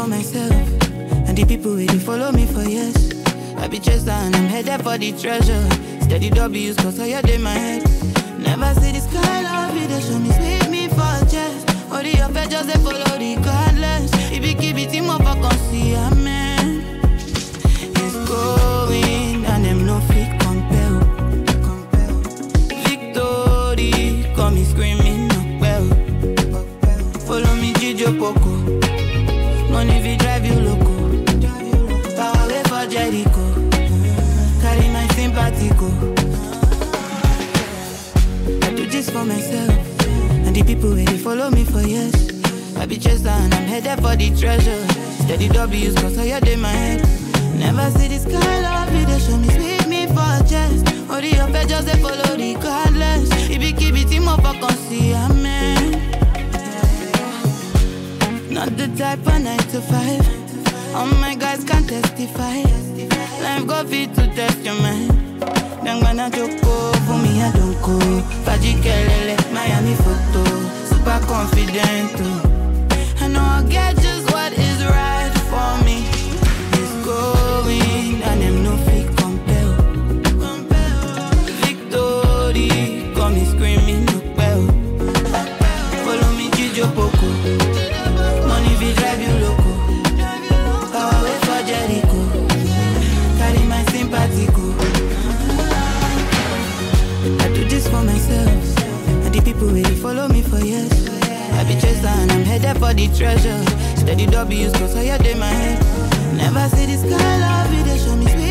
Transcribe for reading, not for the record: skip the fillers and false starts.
for myself and the people who follow me for years. I be chaser and I'm headed for the treasure. Steady W's cause I had in my head. Never see the sky, love it, they show me sweep me for chest. All the up just they follow regardless. If you keep it in my back, I see amen. It's going and them no fit compel. Victory, call me screaming no well. Follow me Gijo Poco. Money if drive you loco. Power way for Jericho. Carry my sympathy go. I do this for myself and the people who follow me for years. I be chaser and I'm headed for the treasure. Steady W's cause I had in my head. Never see the sky, love it, they show me sweep me for chest. All the up just they follow regardless. If you keep it in my back, I see amen. Not the type of 9 to 5. All my guys can testify. Life go fit to test your mind. Then gonna choco, for me I don't go. Fajikelele, Miami photo. Super confident too. I know I'll get just what is right for me. It's going and them no fit compel. Victory, call me screaming no well. Follow me Gijo Poco. Money if drive you loco. Power way for Jericho. Carry my sympathy go. I do this for myself and the people who follow me for years. I be chaser and I'm headed for the treasure. Steady W's cause I had in my head. Never see the sky, love it, they show me sweet.